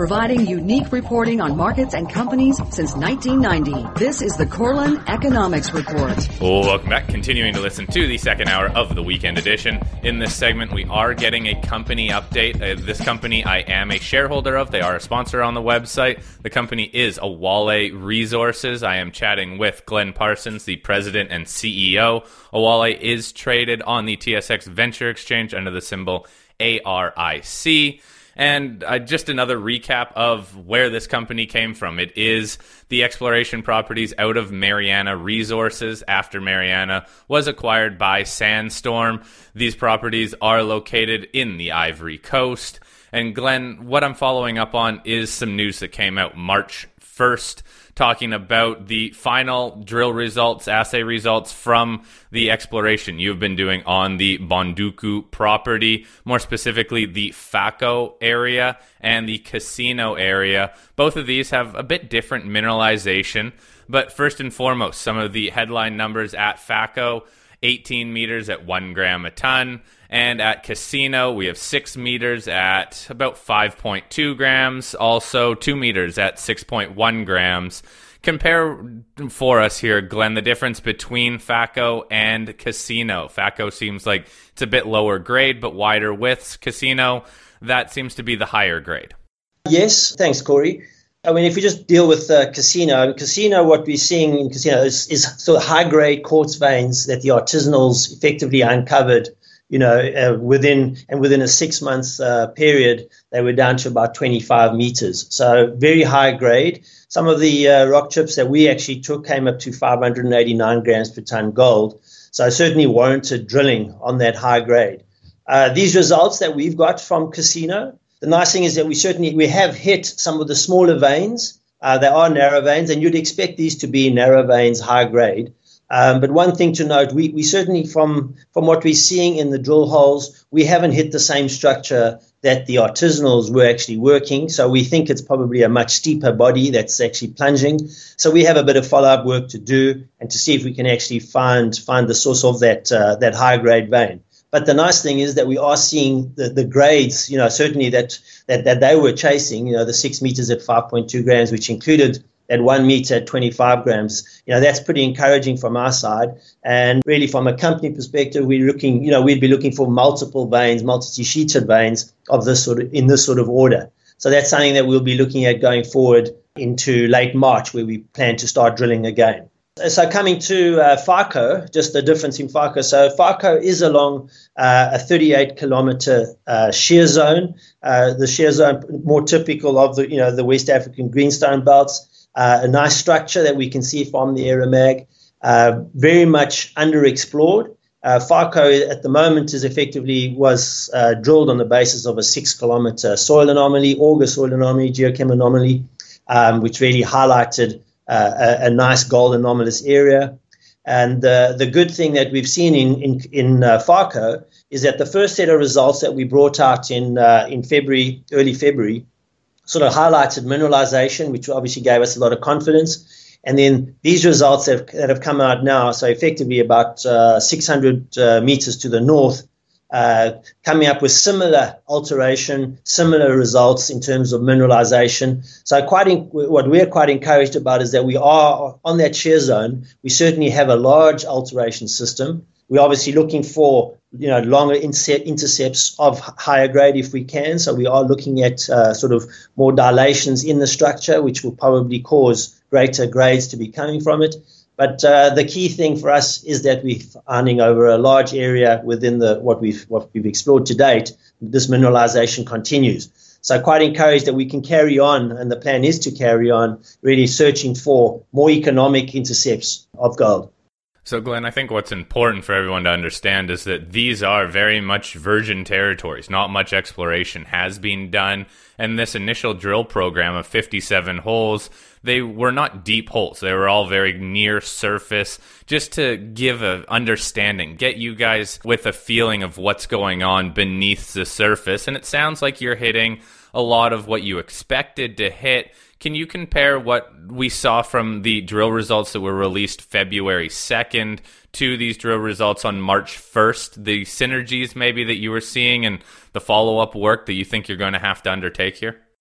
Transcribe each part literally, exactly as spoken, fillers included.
providing unique reporting on markets and companies since nineteen ninety. This is the Korelin Economics Report. Well, welcome back. Continuing to listen to the second hour of the weekend edition. In this segment, we are getting a company update. Uh, this company I am a shareholder of. They are a sponsor on the website. The company is Awale Resources. I am chatting with Glenn Parsons, the president and C E O. Awale is traded on the T S X Venture Exchange under the symbol A R I C. And uh, just another recap of where this company came from. It is the exploration properties out of Mariana Resources after Mariana was acquired by Sandstorm. These properties are located in the Ivory Coast. And Glenn, what I'm following up on is some news that came out March first, talking about the final drill results, assay results from the exploration you've been doing on the Bonduku property, more specifically the Fako area and the Casino area. Both of these have a bit different mineralization, but first and foremost, some of the headline numbers at Fako: eighteen meters at one gram a ton. And at Casino, we have six meters at about five point two grams. Also, two meters at six point one grams. Compare for us here, Glenn, the difference between Fako and Casino. Fako seems like it's a bit lower grade, but wider widths. Casino, that seems to be the higher grade. Yes, thanks, Corey. I mean, if we just deal with uh, Casino, Casino, what we're seeing in Casino is, is sort of high-grade quartz veins that the artisanals effectively uncovered. You know, uh, within and within a six-month uh, period, they were down to about twenty-five meters. So very high grade. Some of the uh, rock chips that we actually took came up to five hundred eighty-nine grams per ton gold. So certainly warranted drilling on that high grade. Uh, these results that we've got from Casino, the nice thing is that we certainly we have hit some of the smaller veins. Uh, they are narrow veins, and you'd expect these to be narrow veins, high grade. Um, but one thing to note, we, we certainly, from, from what we're seeing in the drill holes, we haven't hit the same structure that the artisanals were actually working. So we think it's probably a much steeper body that's actually plunging. So we have a bit of follow-up work to do and to see if we can actually find find the source of that uh, that high-grade vein. But the nice thing is that we are seeing the, the grades, you know, certainly that, that, that they were chasing, you know, the six meters at five point two grams, which included at one meter at twenty-five grams, you know, that's pretty encouraging from our side. And really from a company perspective, we're looking, you know, we'd be looking for multiple veins, multi-sheeted veins of this sort of, in this sort of order. So that's something that we'll be looking at going forward into late March, where we plan to start drilling again. So coming to uh, Fako, just the difference in Fako. So Fako is along uh, a thirty-eight kilometer uh, shear zone, uh, the shear zone more typical of the, you know, the West African greenstone belts. Uh, a nice structure that we can see from the Aeromag, uh, very much underexplored. Uh, Fako at the moment is effectively was uh, drilled on the basis of a six kilometer soil anomaly, auger soil anomaly, geochem anomaly, um, which really highlighted uh, a, a nice gold anomalous area. And uh, the good thing that we've seen in in, in uh, Fako is that the first set of results that we brought out in uh, in February, early February, sort of highlighted mineralization, which obviously gave us a lot of confidence. And then these results that have, that have come out now, so effectively about uh, six hundred uh, meters to the north, uh, coming up with similar alteration, similar results in terms of mineralization. So quite in, what we're quite encouraged about is that we are on that shear zone. We certainly have a large alteration system. We're obviously looking for, you know, longer intercepts of higher grade if we can. So we are looking at uh, sort of more dilations in the structure, which will probably cause greater grades to be coming from it. But uh, the key thing for us is that we're finding over a large area within the what we've what we've explored to date, this mineralization continues. So quite encouraged that we can carry on, and the plan is to carry on, really searching for more economic intercepts of gold. So, Glenn, I think what's important for everyone to understand is that these are very much virgin territories. Not much exploration has been done. And this initial drill program of fifty-seven holes, they were not deep holes. They were all very near surface, just to give an understanding, get you guys with a feeling of what's going on beneath the surface. And it sounds like you're hitting a lot of what you expected to hit. Can you compare what we saw from the drill results that were released February second to these drill results on March first, the synergies maybe that you were seeing and the follow-up work that you think you're going to have to undertake here?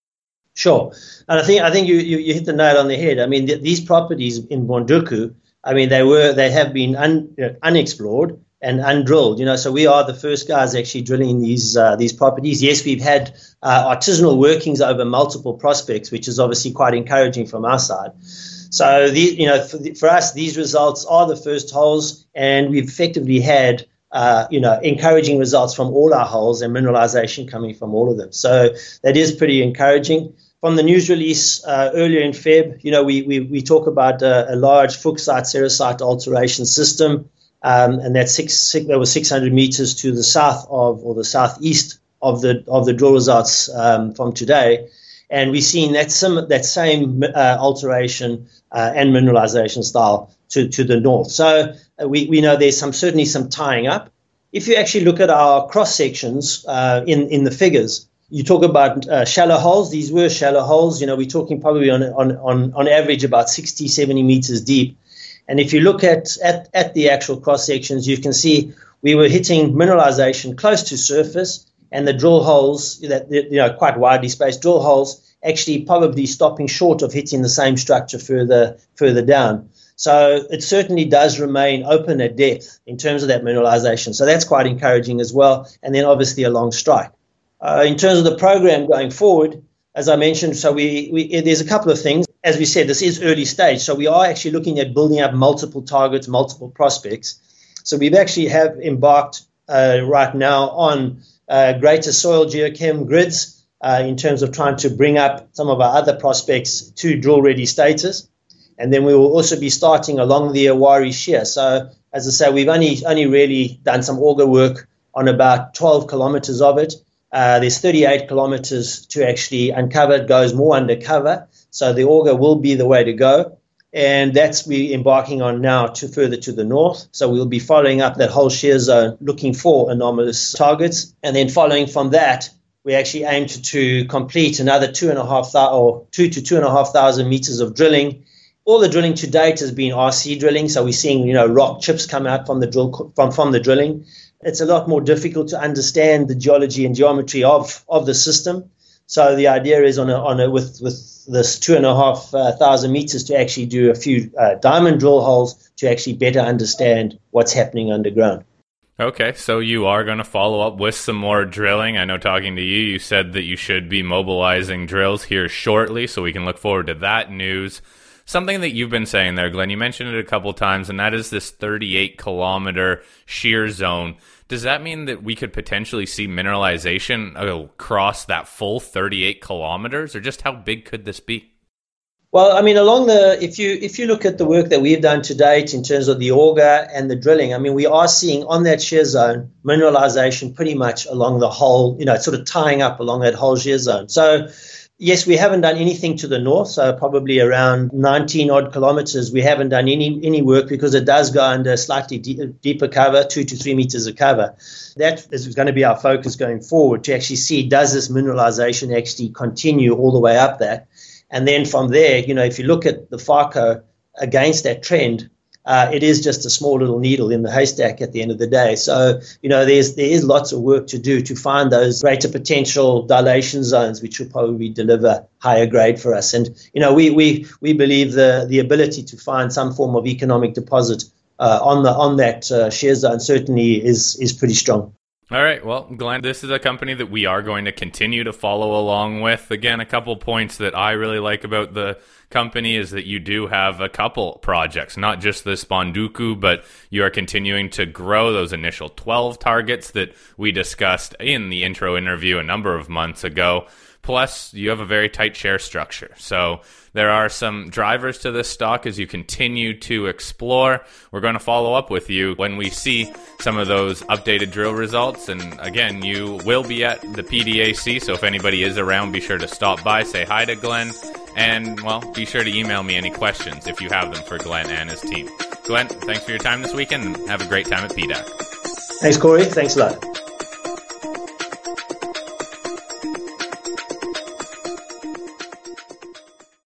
Sure. And I think I think you, you, you hit the nail on the head. I mean, th- these properties in Bonduku, I mean, they were they have been un, uh, unexplored and undrilled. You know, so we are the first guys actually drilling these uh, these properties. Yes, we've had uh, artisanal workings over multiple prospects, which is obviously quite encouraging from our side. So, the, you know, for, the, for us, these results are the first holes, and we've effectively had, uh, you know, encouraging results from all our holes and mineralization coming from all of them. So that is pretty encouraging. From the news release uh, earlier in February, you know, we we, we talk about uh, a large Fuchsite-Ceresite alteration system, um, and that's six, six, that was six hundred meters to the south of, or the southeast of the of the drill results um, from today. And we've seen that, sim, that same uh, alteration uh, and mineralization style to, to the north. So uh, we, we know there's some certainly some tying up. If you actually look at our cross sections uh, in, in the figures, you talk about uh, shallow holes. These were shallow holes. You know, we're talking probably on, on, on, on average about sixty, seventy meters deep. And if you look at, at, at the actual cross sections, you can see we were hitting mineralization close to surface, and the drill holes, that you know, quite widely spaced drill holes, actually probably stopping short of hitting the same structure further further down. So it certainly does remain open at depth in terms of that mineralization. So that's quite encouraging as well. And then obviously a long strike. Uh, in terms of the program going forward, as I mentioned, so we, we there's a couple of things. As we said, this is early stage. So we are actually looking at building up multiple targets, multiple prospects. So we've actually have embarked uh, right now on uh, greater soil geochem grids, Uh, in terms of trying to bring up some of our other prospects to drill-ready status. And then we will also be starting along the Awari Shear. So, as I say, we've only only really done some auger work on about twelve kilometers of it. Uh, there's thirty-eight kilometers to actually uncover. It goes more undercover. So the auger will be the way to go. And that's we're embarking on now to further to the north. So we'll be following up that whole shear zone, looking for anomalous targets. And then following from that, we actually aim to, to complete another two and a half thousand or two to two and a half thousand meters of drilling. All the drilling to date has been R C drilling, so we're seeing you know rock chips come out from the drill from from the drilling. It's a lot more difficult to understand the geology and geometry of of the system. So the idea is on a on a with with this two and a half uh, thousand meters to actually do a few uh, diamond drill holes to actually better understand what's happening underground. Okay, so you are going to follow up with some more drilling. I know talking to you, you said that you should be mobilizing drills here shortly, so we can look forward to that news. Something that you've been saying there, Glenn, you mentioned it a couple times, and that is this thirty-eight kilometer shear zone. Does that mean that we could potentially see mineralization across that full thirty-eight kilometers, or just how big could this be? Well, I mean, along the if you if you look at the work that we've done to date in terms of the auger and the drilling, I mean, we are seeing on that shear zone mineralization pretty much along the whole, you know, sort of tying up along that whole shear zone. So, yes, we haven't done anything to the north, so probably around nineteen odd kilometers. We haven't done any any work because it does go under slightly de- deeper cover, two to three meters of cover. That is going to be our focus going forward to actually see does this mineralization actually continue all the way up there. And then from there, you know, if you look at the FARCO against that trend, uh, it is just a small little needle in the haystack at the end of the day. So, you know, there's there is lots of work to do to find those greater potential dilation zones, which will probably deliver higher grade for us. And, you know, we we we believe the the ability to find some form of economic deposit uh, on the on that uh, shear zone certainly is is pretty strong. All right. Well, Glenn, this is a company that we are going to continue to follow along with. Again, a couple points that I really like about the company is that you do have a couple projects, not just this Bonduku, but you are continuing to grow those initial twelve targets that we discussed in the intro interview a number of months ago. Plus, you have a very tight share structure. So there are some drivers to this stock as you continue to explore. We're going to follow up with you when we see some of those updated drill results. And again, you will be at the P D A C, so if anybody is around, be sure to stop by, say hi to Glenn, and, well, be sure to email me any questions if you have them for Glenn and his team. Glenn, thanks for your time this weekend, and have a great time at P D A C. Thanks, Corey. Thanks a lot.